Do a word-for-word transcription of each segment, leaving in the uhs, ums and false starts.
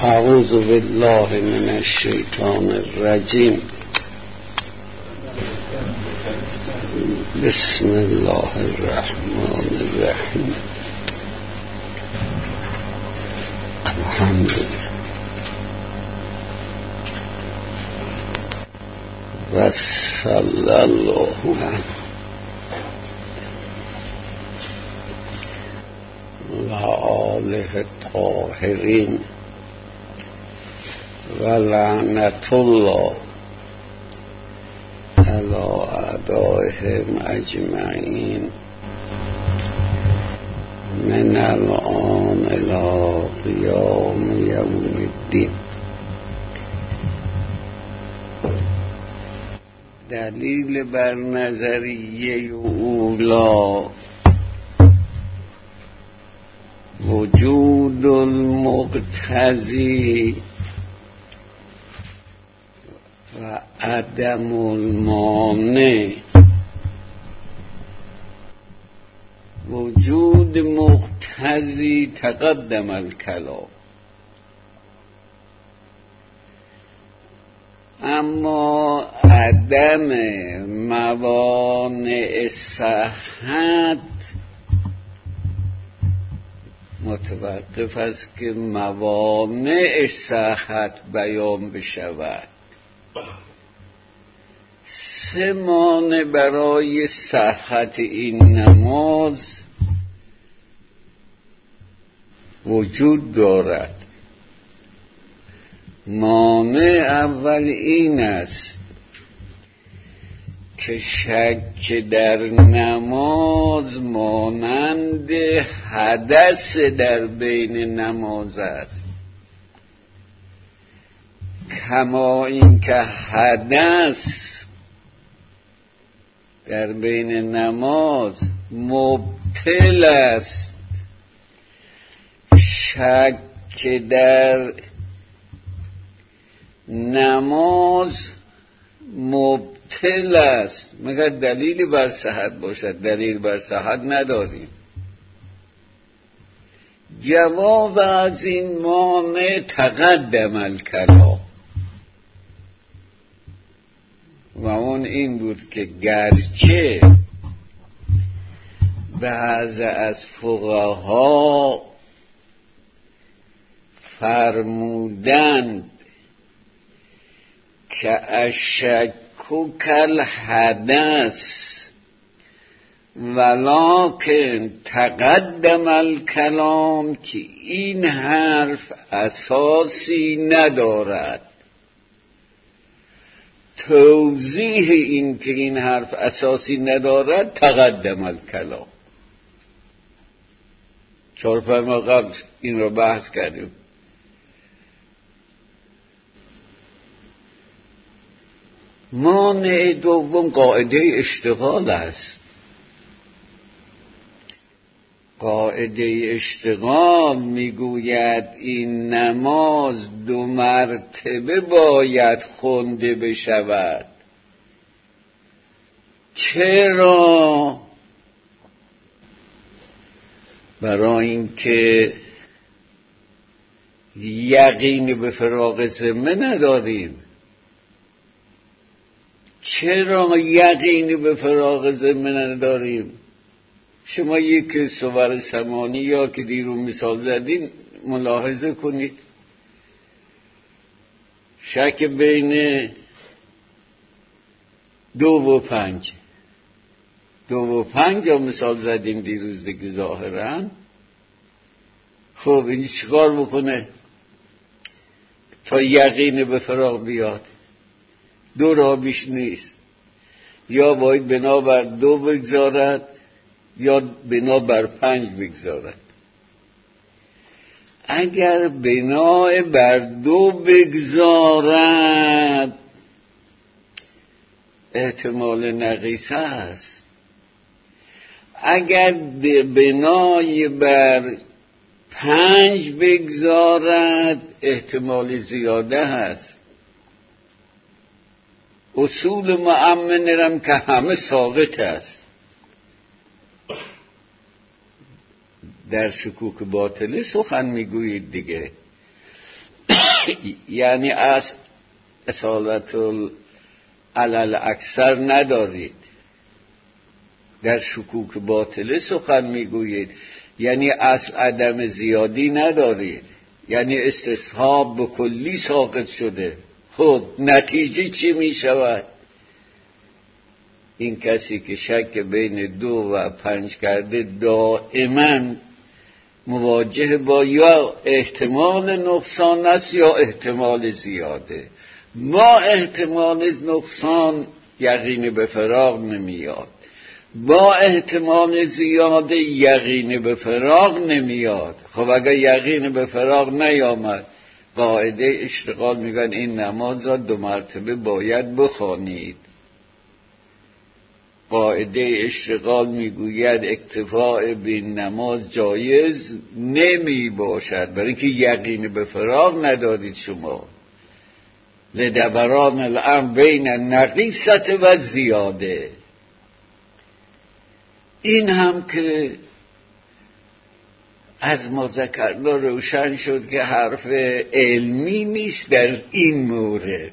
اعوذ بالله من الشیطان الرجیم. بسم الله الرحمن الرحیم. الحمدلله و صلی الله و آله الطاهرین و لعنت الله علی اعدائهم اجمعین من الآن الی قیام یوم الدین. دلیل بر نظریه اولا وجود المقتضی و عدم المانع. وجود مقتضی تقدم الکلام، اما عدم موانع صحت متوقف است که موانع صحت بیان بشود. سه مانع برای صحت این نماز وجود دارد. مانع اول این است که شک در نماز مانند حدث در بین نماز است، کما اینکه حدث در بین نماز مبطل است. شک در نماز مبطل است مگر دلیلی بر صحت باشد. دلیل بر صحت نداریم. جواب از این مانع تقدم الکلام و اون این بود که گرچه بعض از فقها فرمودند که الشک کالحدث ولکن تقدم الکلام، که این حرف اساسی ندارد. توضیح این که این حرف اساسی ندارد تقدم الکلام. چهار پنج ماه قبل این رو بحث کردیم. مانع دوم قاعده اشتغال است. قاعده اشتغال میگوید این نماز دو مرتبه باید خونده بشود. چرا؟ برای اینکه یقین به فراغ ذمه نداریم. چرا یقین به فراغ ذمه نداریم؟ شما یک صور سمانی یا که دیرون مثال زدین ملاحظه کنید. شک بین دو و پنج دو و پنج یا مثال زدیم دیروز دیگه ظاهرا. خب این چیکار بکنه تا یقین به فراغ بیاد؟ دو را بیش نیست. یا باید بنا بر دو بگذارد یا بنا بر پنج بگذارد. اگر بنا بر دو بگذارد احتمال نقیصه است. اگر بنای بر پنج بگذارد احتمال زیاده است. اصول مؤمنرم که همه ساقط است. در شکوک باطلی سخن میگویید دیگه. یعنی از اصالت علل اکثر ندارید، در شکوک باطله سخن میگویید، یعنی اصل عدم زیادی ندارید، یعنی استصحاب به کلی ساقط شده. خب نتیجه چی می شود؟ این کسی که شک بین دو و پنج کرده دائما مواجه با یا احتمال نقصان است یا احتمال زیاده. با احتمال نقصان یقین به فراغ نمیاد، با احتمال زیاده یقین به فراغ نمیاد. خب اگر یقین به فراغ نیامد، قاعده اشتغال میگن این نماز را دو مرتبه باید بخوانید. قاعده اشتغال میگوید اکتفاء به نماز جایز نمی باشد، برای اینکه یقین به فراغ ندارید شما. لدبران الامر بین نقیصت و زیاده. این هم که از ما ذکرنا روشن شد که حرف علمی نیست در این مورد.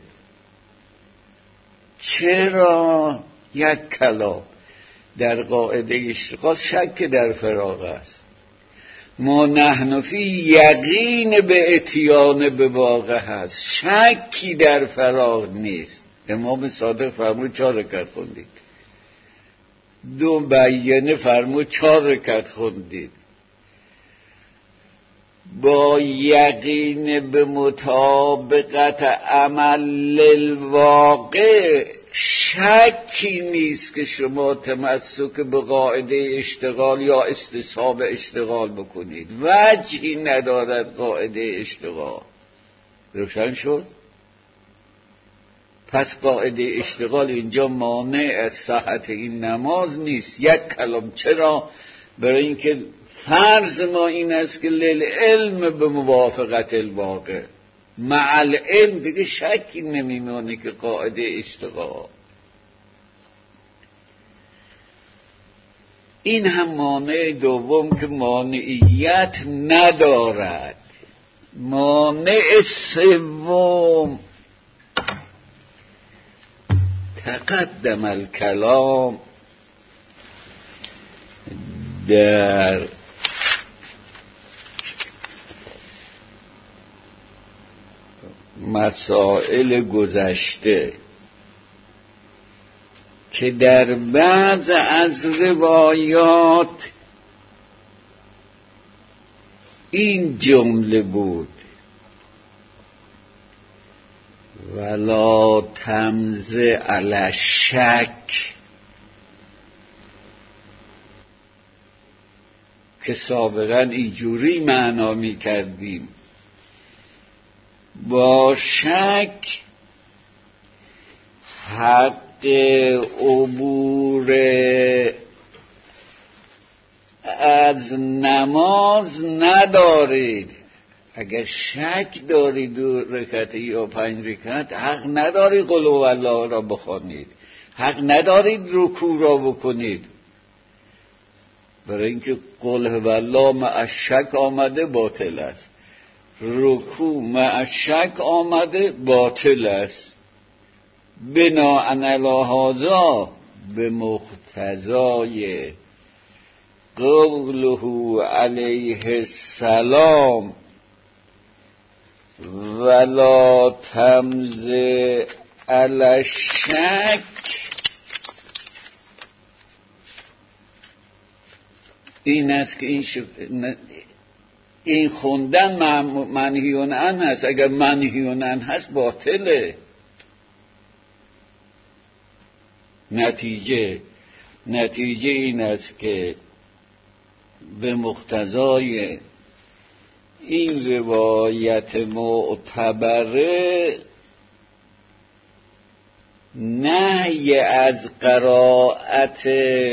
چرا یک کلام در قاعده اشتغال شک در فراغ است؟ ما نحن فی یقین به اتیان به واقع هست، شکی در فراغ نیست. امام صادق فرمود چهار رکعت خوندید، دو بیانه فرمود چهار رکعت خوندید. با یقین به مطابقت عمل للواقع شکی نیست که شما تمسک به قاعده اشتغال یا استصحاب اشتغال بکنید. وجهی ندارد قاعده اشتغال. روشن شد؟ پس قاعده اشتغال اینجا مانع از صحت این نماز نیست. یک کلام. چرا؟ برای اینکه فرض ما این است که للعلم به موافقت الواقع، مع العلم دیگه شکی نمیمونه که قاعده اشتغال. این هم مانع دوم که مانعیت ندارد. مانع سوم تقدم الکلام در مسائل گذشته که در بعض از روایات این جمله بود: ولا تمز علی الشک، که سابقا اینجوری معنا می کردیم با شک حق عبور از نماز ندارید. اگر شک دارید دو رکعت یا پنج رکعت، حق ندارید قل هو الله را بخوانید، حق ندارید رکوع را بکنید. برای اینکه قل هو الله مع شک آمده باطل است، رکوع مع شک آمده باطل است. بناء علی هذا به مقتضای قوله علیه السلام ولا تمز علی الشک، این است که این, شف... این خوندن منهیون عنه هست. اگر منهیون عنه هست باطله. نتیجه نتیجه این است که به مقتضای این روایت معتبره نهی از قرائت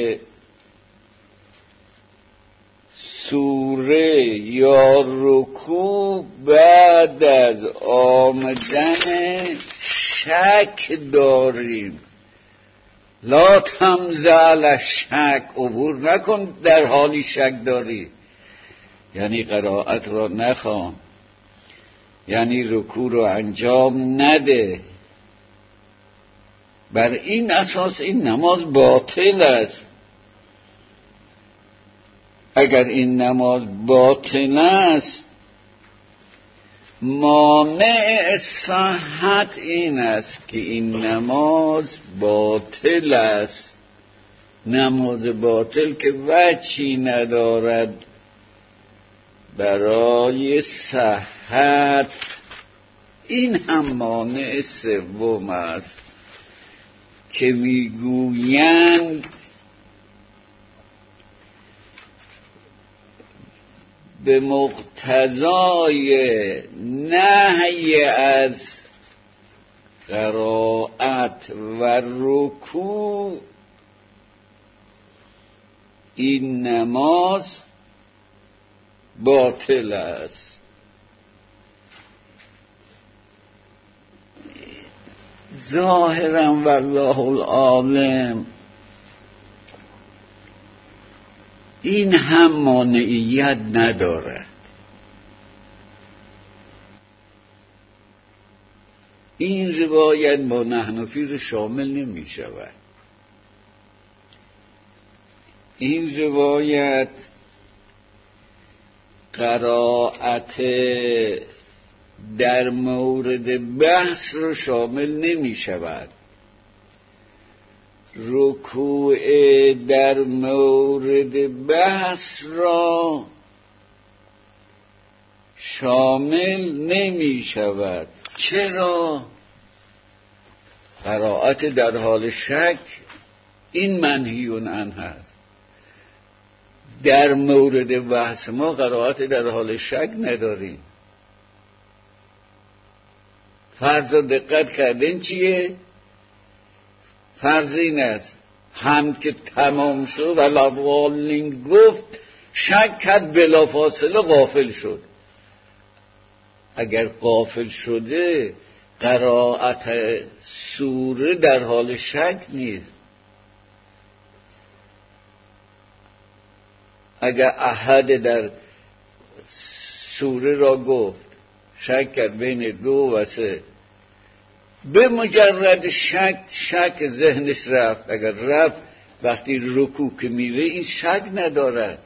سوره یا رکوع بعد از آمدن شک داریم. لا تمز علی الشک، عبور نکن در حالی شک داری، یعنی قرائت را نخوان. یعنی رکوع رو انجام نده. بر این اساس این نماز باطل است. اگر این نماز باطل است، مانع صحت این است که این نماز باطل است. نماز باطل که وجهی ندارد برای صحت. این هم مانع سوم است که میگویند به مقتضای نهی از قرائت و رکوع این نماز باطل است. ظاهرا والله العالم این هم مانعیت ندارد. این روایت با نحنفی رو شامل نمی شود. این روایت قرائت در مورد بحث رو شامل نمی شود. رکوع در مورد بحث را شامل نمی شود. چرا؟ قرائت در حال شک این منهیون عنه هست. در مورد بحث ما قرائت در حال شک نداریم. فرض رو دقت کردین چیه؟ فرض این است هم که تمام شد و لوالین گفت شک کرد بلا فاصله غافل شد. اگر غافل شده قرائت سوره در حال شک نیست. اگر احد در سوره را گفت شک کرد بین دو و سه، به مجرد شک شک ذهنش رفت. اگر رفت وقتی رکوع که میره این شک ندارد.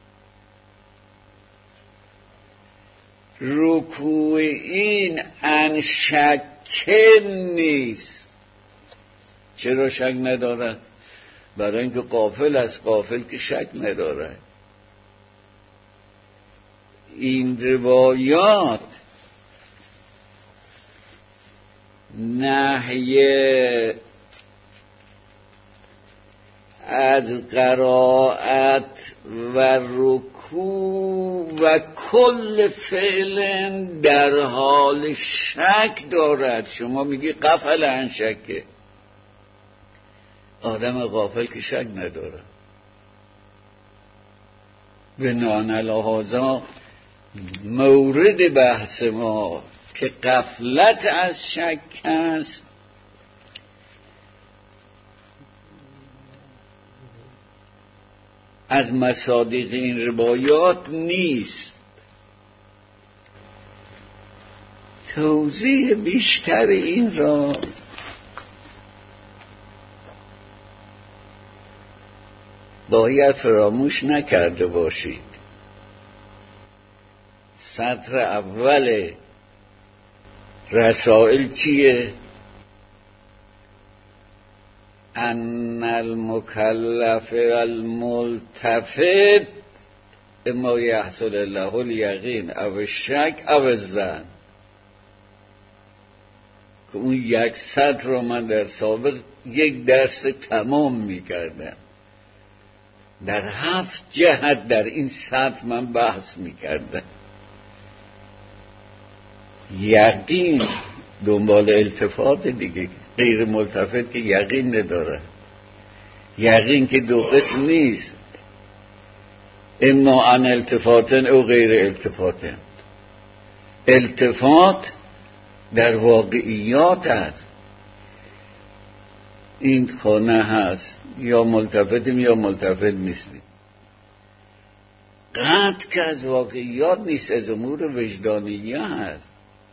رکوع این ان شکل نیست. چرا شک ندارد؟ برای اینکه غافل است. غافل که شک ندارد. این روایات نهی از قرائت و رکوع و کل فعل در حال شک دارد. شما میگی غفل عن شکه. آدم غافل که شک ندارد. بناء علی هذا مورد بحث ما که غفلت از شک است از مصادیق این روایات نیست. توضیح بیشتر این را باید فراموش نکرده باشید. سطر اول رسائل چیه؟ ان المکلف الملتفت اما یحصل له الیقین او الشک او الظن. که اون یک سطر رو من در سابق یک درس تمام میکردم. در هفت جهت در این سطر من بحث میکردم. یقین دنبال التفات دیگه. غیر ملتفت که یقین نداره. یقین که دو قسم نیست، اما ان التفاتن او غیر التفاتن. التفات در واقعیات هست. این خانه هست یا ملتفتیم یا ملتفت نیستیم. قطع که از واقعیات نیست، از امور وجدانیه هست.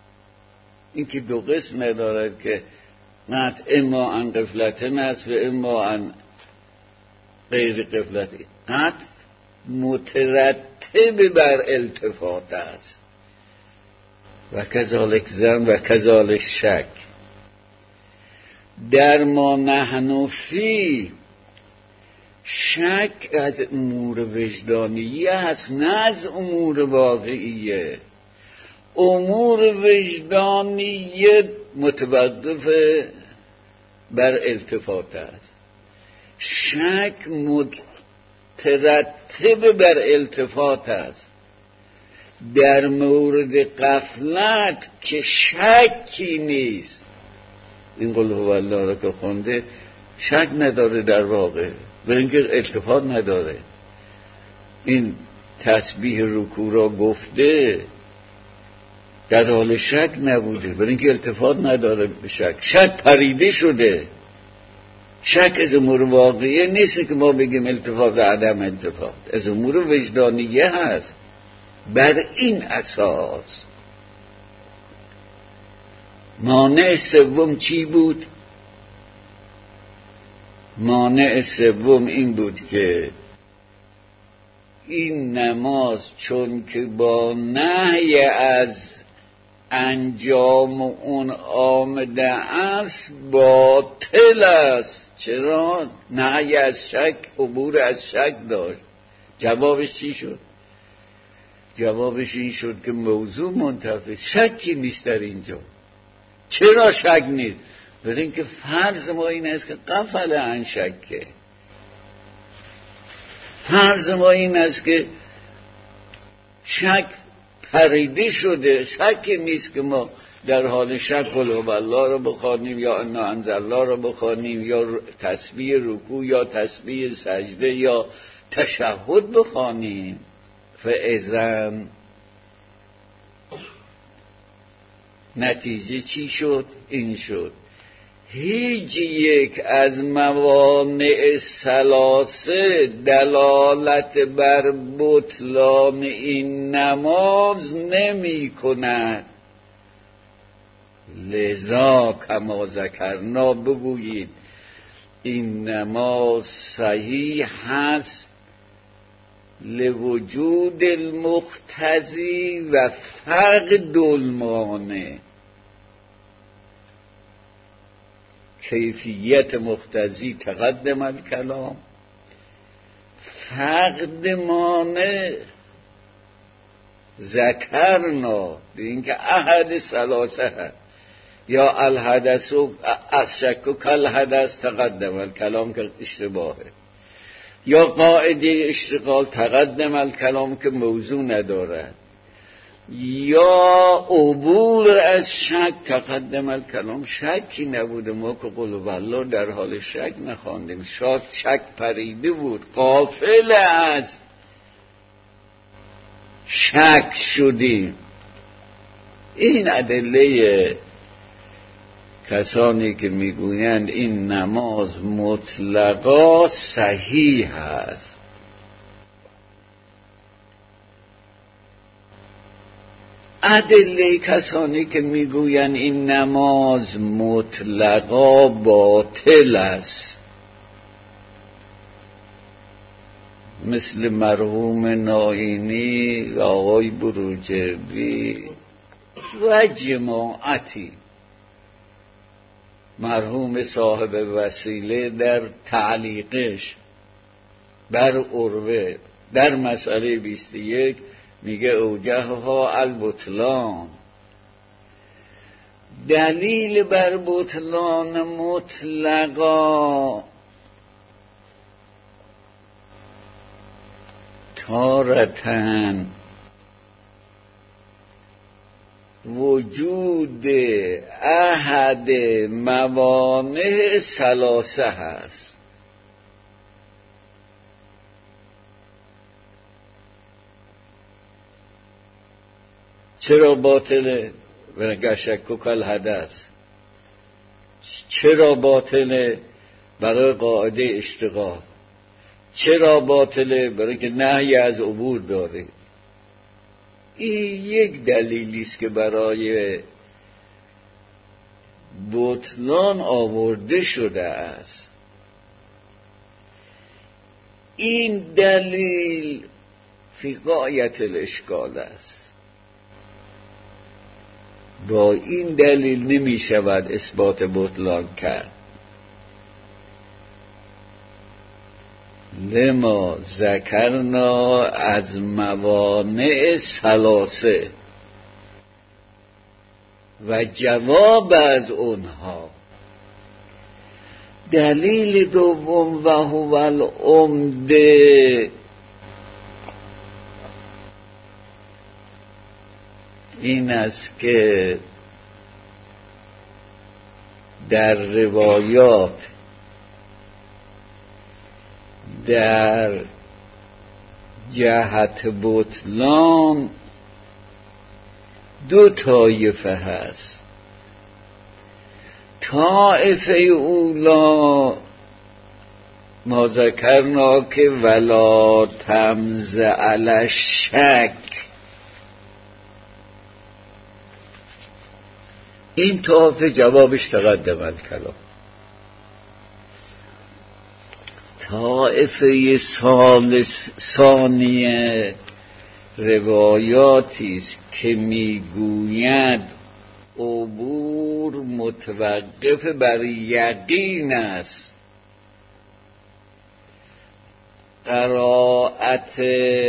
این که دو قسم ندارد که قطع اما عن غفلتن است و اما عن غیر غفلتی. قطع مترتب بر التفات است و کذالک ظن و کذالک شک. در ما نحن فی شک از امور وجدانیه است، نه از امور واقعیه. امور وجدانیه متوقف بر التفات است، شک مترتب بر التفات است. در مورد غفلت که شکی نیست، این قل هو الله را که خونده شک نداره در واقع، برای اینکه التفات نداره. این تسبیح رکوع را گفته در حال شک نبوده، برای اینکه التفات نداره به شک. شک پریده شده. شک از امور واقعیه نیست که ما بگیم التفات و عدم التفات، از امور وجدانیه هست. بر این اساس مانع سوم چی بود؟ مانع سوم این بود که این نماز چون که با نهی از انجام اون آمده است باطل است. چرا؟ نهی از شک، عبور از شک داشت. جوابش چی شد؟ جوابش این شد که موضوع منتفی، شکی نیست در اینجا. چرا شک نیست؟ برای اینکه فرض ما این است که غفل عن شکه. فرض ما این است که شک پریده شده. شک نیست که ما در حال شک قل هو الله را بخوانیم یا انا انزلنا را بخوانیم یا تسبیح رکوع یا تسبیح سجده یا تشهد بخوانیم. فاذا نتیجه چی شد؟ این شد هیچ یک از موانع ثلاثه دلالت بر بطلان این نماز نمی کند. لذا کما ذکرنا بگویید این نماز صحیح هست لوجود المقتضی و فقد المانع. کیفیت مقتضی تقدم الکلام، فقد مانع ذکرنا به اینکه احد ثلاثه هست یا الحدث و از شک و کل حدث تقدم الکلام که اشتباهه، یا قاعده اشتغال تقدم الکلام که موضوع ندارد، یا عبور از شک تقدم الکلام. شکی نبوده، ما که قل هو الله در حال شک نخواندیم. شاید شک پریده بود، غافل از شک شدیم. این ادله کسانی که میگویند این نماز مطلقا صحیح است. ادله کسانی که میگویند این نماز مطلقا باطل است، مثل مرحوم ناینی و آقای بروجردی و جماعتی. مرحوم صاحب وسیله در تعلیقش بر عروه در مسئله بیست و یک میگه اوجهها البطلان. دلیل بر بطلان مطلقا تارتن وجود احد موانع ثلاثه هست. چرا باطله؟ برای شک و کل حدث. چرا باطله؟ برای قاعده اشتغال. چرا باطله؟ برای که نهی از عبور داره. این یک دلیلی است که برای بطلان آورده شده است. این دلیل فی غایت الاشکال است. با این دلیل نمی شود اثبات بطلان کرد. لما ذکرنا از موانع ثلاثه و جواب از اونها. دلیل دوم و هو العمده این است که در روایات در جهت بطلان دو طایفه هست. طایفه اولا ما ذکرنا که ولا تمز علی الشک، این طایفه جوابش تقدم الکلام. طایفه ثالث ثانیه روایاتی است که میگوید عبور متوقف بر یقین است، قرائت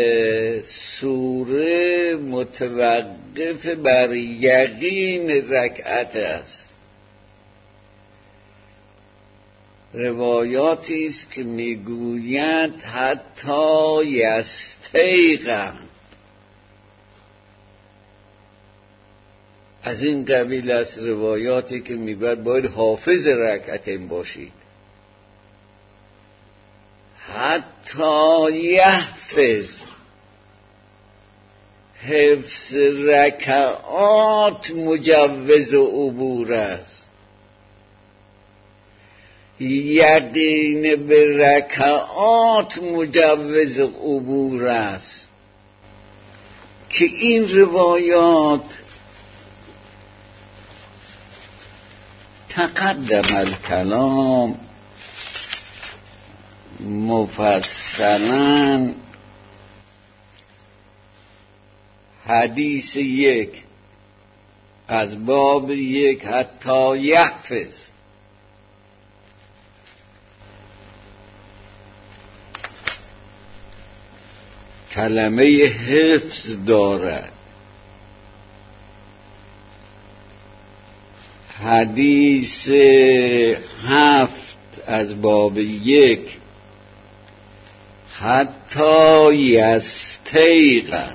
سوره متوقف بر یقین رکعت است. روایاتی است که میگوید حتی یستیقن، از این قبیل است روایاتی که میگوید باید حافظ رکعتین باشید، حتی یحفظ. حفظ رکعات مجوز عبور است، یقین به رکعات مجوز عبور است، که این روایات تقدم الکلام مفصلا. حدیث یک از باب یک حتی یحفظ، کلمه حفظ دارد. حدیث هفت از باب یک حتی یستیقن،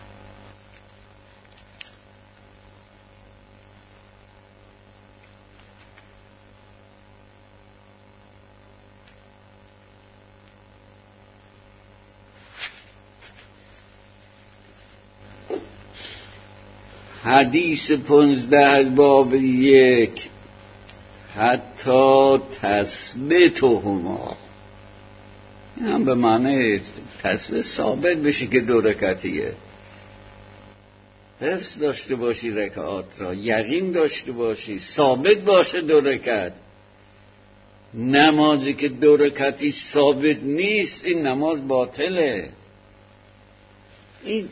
حدیث پنزده از باب یک حتی تثبتهما، این هم به معنی تثبیت ثابت بشه که دو رکعتیه. حفظ داشته باشی رکعات را، یقین داشته باشی، ثابت باشه دو رکعت. نمازی که دو رکعتی ثابت نیست این نماز باطله. این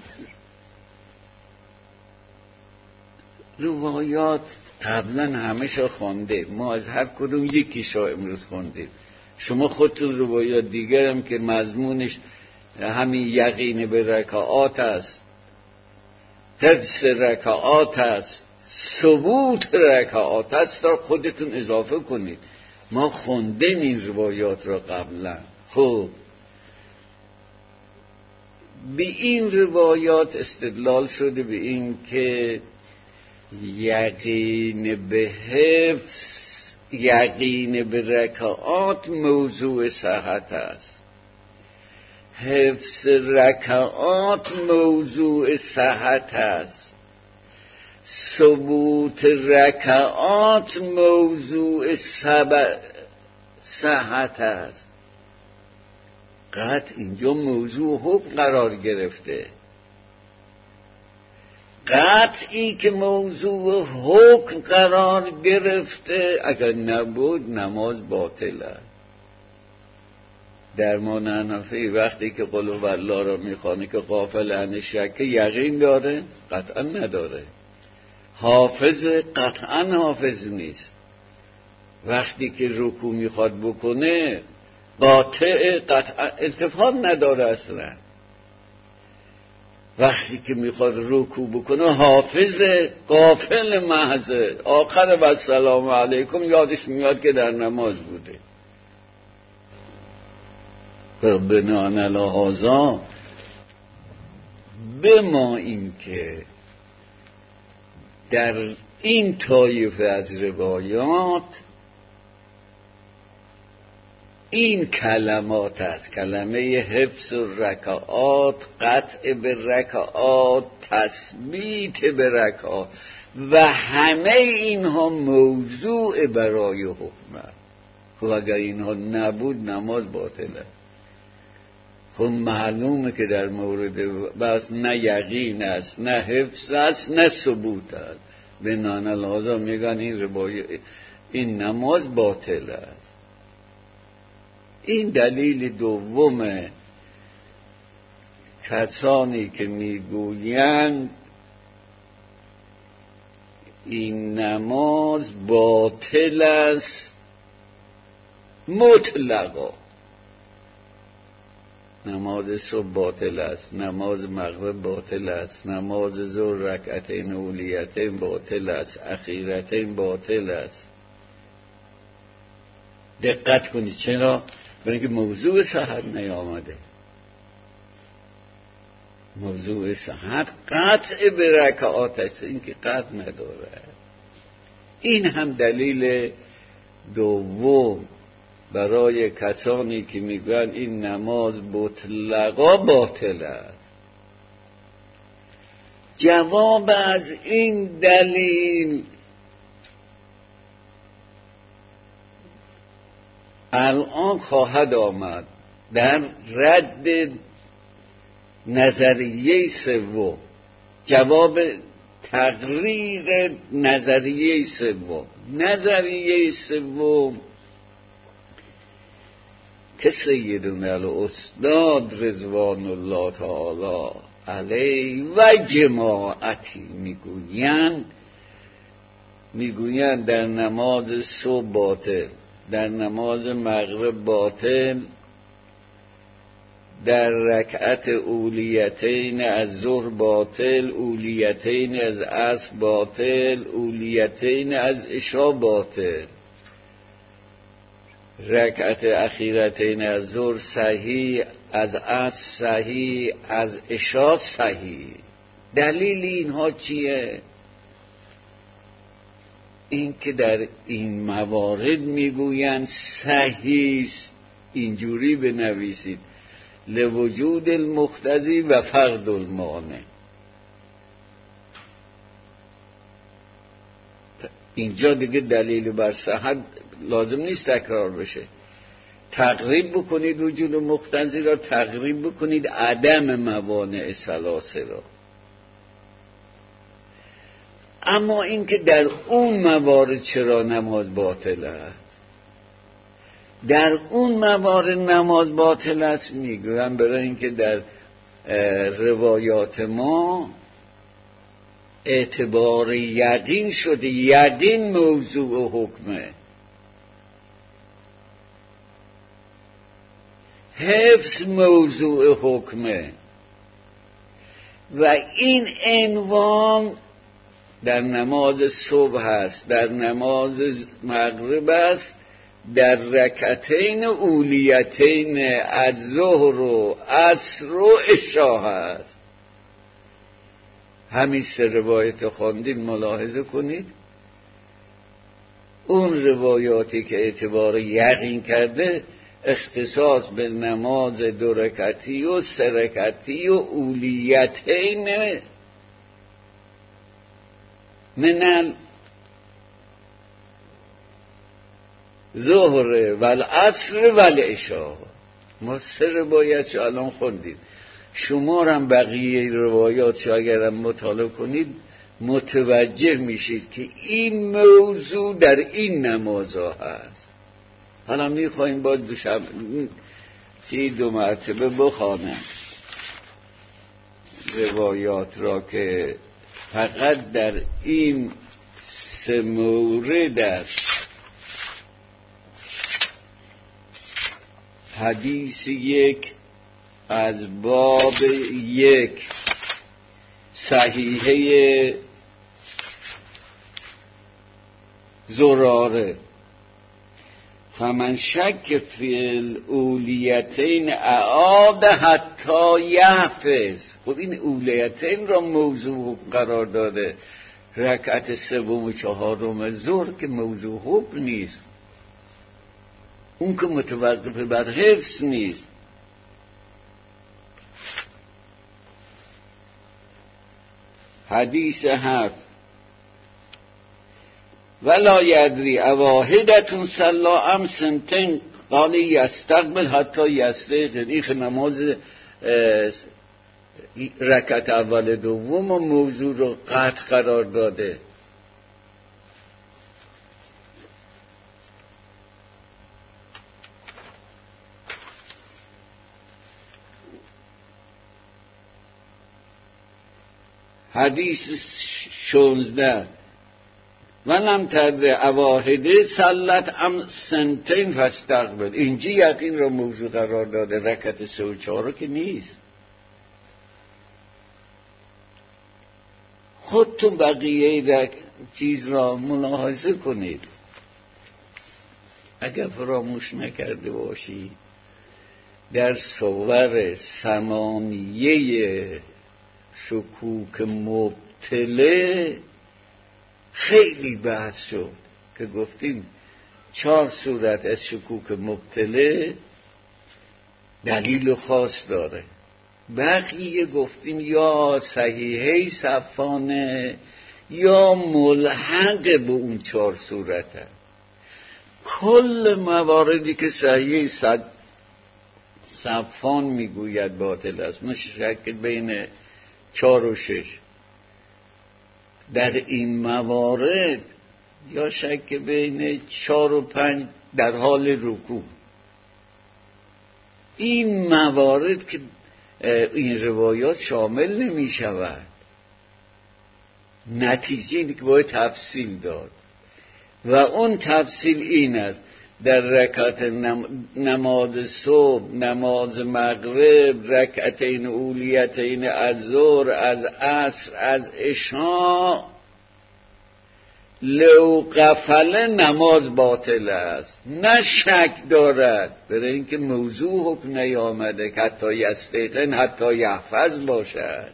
روایات قبلا همه شا خونده، ما از هر کدوم یکی شا امروز خوندیم. شما خودتون روایات دیگر هم که مضمونش همین یقین به رکعات است، حفظ رکعات است، ثبوت رکعات است را خودتون اضافه کنید. ما خوندیم این روایات را قبلا. خب به این روایات استدلال شده به این که یقین به حفظ، یقین به رکعات موضوع صحت است، حفظ رکعات موضوع صحت است، ثبوت رکعات موضوع صحت است. قطع اینجا موضوع حکم قرار گرفته. قطعی که موضوع حکم قرار گرفته اگر نبود نماز باطل است. در ما حنفی وقتی که قل هوالله را میخوانه که غافل عن شک یقین داره؟ قطعا نداره. حافظ؟ قطعا حافظ نیست. وقتی که رکوع میخواد بکنه قاطع قطعا التفات نداره اصلا. وقتی که میخواد رکوع بکنه حافظ غافل محضه، آخر و السلام علیکم یادش میاد که در نماز بوده. بناء علی هذا به ما این که در این طایفه از روایات این کلمات است، کلمه حفظ الرکعات، قطع به رکعات، تثبیت به رکعات و همه اینها موضوع برای حکم است. خب اگر اینها نبود نماز باطله. خب معلومه که در مورد بس نه یقین است، نه حفظ است، نه ثبوت است. به نان الهازا میگن این روایت این نماز باطل است. این دلیل دوم کسانی که میگویند این نماز باطل است مطلقا. نماز صبح باطل است، نماز مغرب باطل است، نماز ظهر رکعتین اولیتین باطل است، اخیرتین باطل است. دقت کنید چرا؟ برای اینکه موضوع صحت نیامده. موضوع صحت قطع به رکعات است، این که قطع نداره. این هم دلیل دوم برای کسانی که میگن این نماز مطلقا باطل است. جواب از این دلیل الان خواهد آمد در رد نظریه سوم. جواب تقریر نظریه سوم. نظریه سوم که سیدنا الاستاد رضوان الله تعالی علیه و جماعتی میگویند میگویند در نماز صبح باطل، در نماز مغرب باطل، در رکعت اولیتین از ظهر باطل، اولیتین از عصر باطل، اولیتین از عشاء باطل، رکعت اخیرتین از ظهر صحیح، از عصر صحیح، از عشاء صحیح. دلیل اینها چیه؟ این که در این موارد میگویند صحیح است. اینجوری بنویسید لوجود المقتضی و فقد المانع. اینجا دیگه دلیل بر صحت لازم نیست تکرار بشه. تقریب بکنید وجود مقتضی را، تقریب بکنید عدم موانع ثلاثه را. اما اینکه در اون موارد چرا نماز باطل است، در اون موارد نماز باطل است میگویم برای اینکه در روایات ما اعتبار یقین شده. یقین موضوع حکمه، حفظ موضوع حکمه و این عنوان در نماز صبح هست، در نماز مغرب است، در رکعتین اولیتین از ظهر و عصر و عشاء هست. همین سه روایت خواندید ملاحظه کنید. اون روایاتی که اعتبار یقین کرده اختصاص به نماز دو رکعتی و سه رکعتی و اولیتین من ظهر و العصر و العشاء. ما سه روایت الان خوندیم. شما هم بقیه روایات اگرم مطالعه کنید متوجه میشید که این موضوع در این نمازها هست. حالا میخوایم باز دو شب چی دو مرتبه بخوانم روایات را که فقط در این سه مورد است. حدیث یک از باب یک صحیحه زراره فمن شک فی الاولیتین اعاد حتی یحفظ. خب این اولیتین را موضوع قرار داده، رکعت سوم و چهارم ظهر که موضوع حکم نیست، اون که متوقف بر حفظ نیست. حدیث هفت ولا یدری اواحدتون صلا ام سنتین قال یستقبل حتی یستیقظ. این نماز رکعت اول دوم و موضوع رو قطع قرار داده. حدیث شونزده ولم تدر اواحده سلت ام سنتین فاستقبل. اینجا یقین را موضوع قرار داده، رکعت سه و چهار که نیست. خودتون بقیه چیز را ملاحظه کنید. اگر فراموش نکرده باشی در صور ثمانیه شکوک مبتله خیلی بحث شد که گفتیم چهار صورت از شکوک مبتله دلیل خاص داره. بقیه گفتیم یا صحیحه صفانه یا ملحق به اون چهار صورته. کل مواردی که صحیحه صد صفان میگوید باطل است، مشکل بین چهار و شش. در این موارد یا شک بین چهار و پنج در حال رکوع. این موارد که این روایات شامل نمی شود، نتیجه که باید تفصیل داد و اون تفصیل این است: در رکعت نماز صبح، نماز مغرب، رکعتین اولیتین از ظهر، از عصر، از عشاء، لو غفله نماز باطل است، نه شک دارد، برای اینکه موضوع حکم نیامده که حتی یستیقن حتی یحفظ باشد.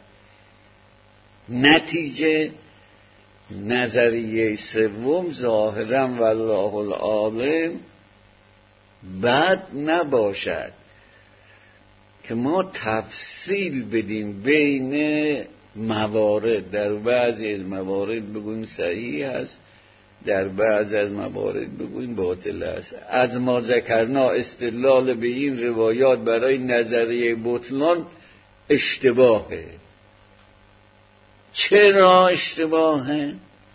نتیجه نظریه سوم ظاهرا والله العالم بد نباشد که ما تفصیل بدیم بین موارد. در بعضی از موارد بگویم صحیح است، در بعضی از موارد بگویم باطل است. از ما ذکرنا استدلال به این روایات برای نظریه بطلان اشتباهه. چرا اشتباهه؟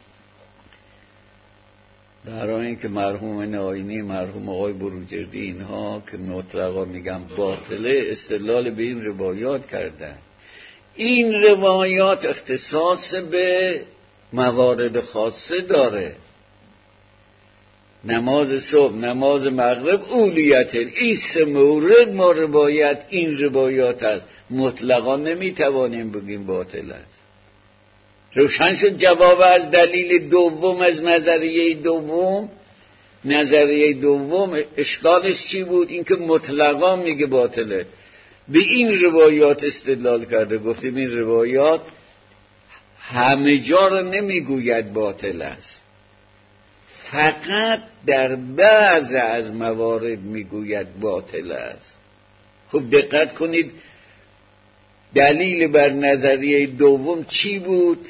برای اینکه مرحوم ناینی، مرحوم آقای بروجردی، اینها که مطلقا میگن باطله، استدلال به این روایات کردن. این روایات اختصاص به موارد خاصه داره. نماز صبح، نماز مغرب، اولیت، این سه مورد ما روایت این روایات هست، مطلقا نمیتوانیم بگیم باطل است. روشن شد جواب از دلیل دوم، از نظریه دوم. نظریه دوم اشکالش چی بود؟ اینکه مطلقا میگه باطله. به این روایات استدلال کرده، گفتیم این روایات همه جا را نمیگوید باطل است، فقط در بعض از موارد میگوید باطل است. خوب دقت کنید، دلیل بر نظریه دوم چی بود؟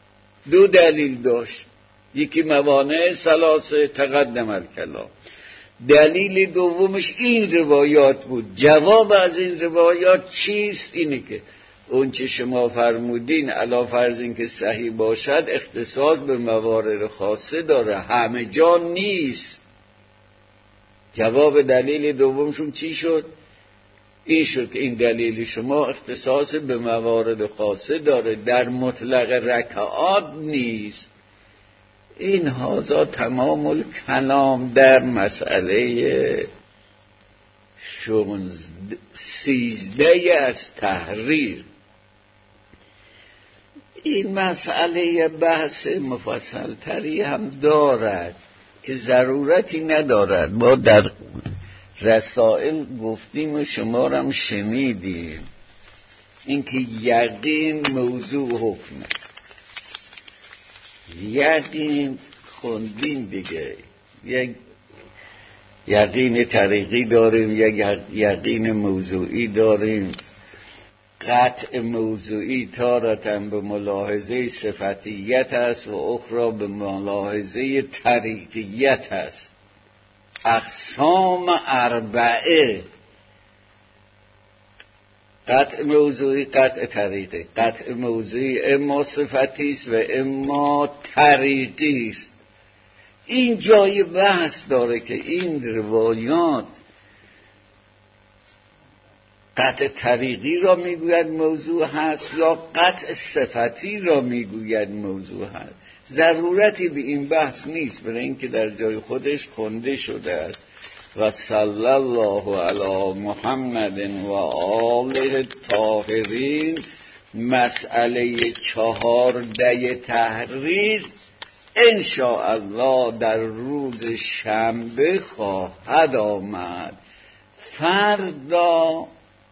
دو دلیل داشت. یکی موانع ثلاثه تقدم الکلام. دلیل دومش این روایات بود. جواب از این روایات چیست؟ اینه که اون چه شما فرمودین علا فرض این که صحیح باشد اختصاص به موارد خاصه داره، همه جا نیست. جواب دلیل دومشون چی شد؟ این شد که این دلیل شما اختصاص به موارد خاصه داره، در مطلق رکعات نیست. این هازا تمام الکلام در مسئله شونزده سیزده از تحریر. این مسئله بحث مفصل تری هم دارد که ضرورتی ندارد. ما در رسائل گفتیم و شما هم شنیدیم اینکه یقین موضوع حکمه. یقین خوندیم دیگه، یک یقین طریقی داریم، یک یقین موضوعی داریم. قطع موضوعی تارة به ملاحظه صفتیت است و اخرى به ملاحظه طریقیت است. اقسام اربعه: قطع موضوعی، قطع طریقی. قطع موضوعی اما صفتی است و اما طریقی است. این جای بحث داره که این روایات قطع طریقی را میگوید موضوع هست یا قطع صفتی را میگوید موضوع هست. ضرورتی به این بحث نیست، برای اینکه در جای خودش خونده شده است. و صلی الله علی محمد و آله الطاهرین. مسئله چهارده تحریر ان شاء الله در روز شنبه خواهد آمد. فردا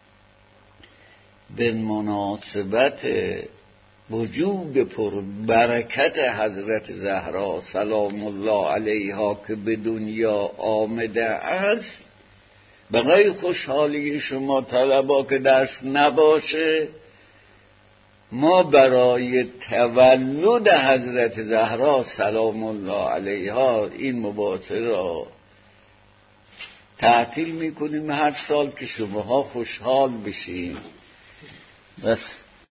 به مناسبت وجود پربرکت حضرت زهرا سلام الله علیها که به دنیا آمده است، برای خوشحالی شما طلبا که درس نباشه، ما برای تولد حضرت زهرا سلام الله علیها این مباحثه را تعطیل میکنیم هر سال که شماها خوشحال بشین. بس